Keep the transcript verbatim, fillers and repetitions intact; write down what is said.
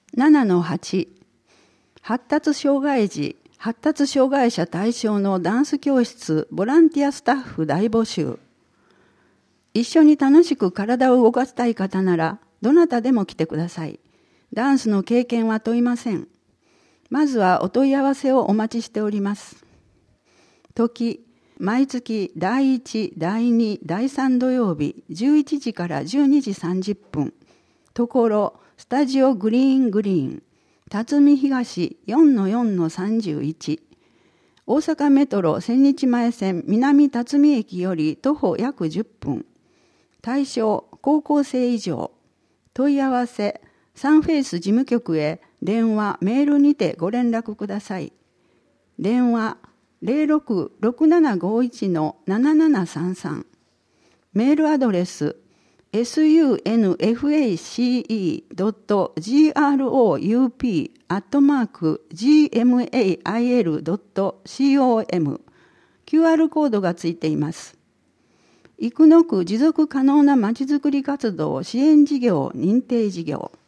ななのはち、発達障害児、発達障害者対象のダンス教室、ボランティアスタッフ大募集。一緒に楽しく体を動かしたい方なら、どなたでも来てください。ダンスの経験は問いません。まずはお問い合わせをお待ちしております。時、毎月だいいち、だいに、だいさん土曜日、じゅういちじからじゅうにじさんじゅっぷん。ところ、スタジオグリーングリーン、辰巳東 よんのよんのさんじゅういち。大阪メトロ千日前線南辰巳駅より徒歩約じゅっぷん。対象、高校生以上。問い合わせ、サンフェイス事務局へ電話、メールにてご連絡ください。電話、ゼロろく ろくななごいち のななななさんさん。メールアドレス、エスユーエヌエフエーシーイードットグロウプ アットマーク ジーエムエーアイエルドットコム。キューアール コードがついています。生野区持続可能なまちづくり活動支援事業認定事業。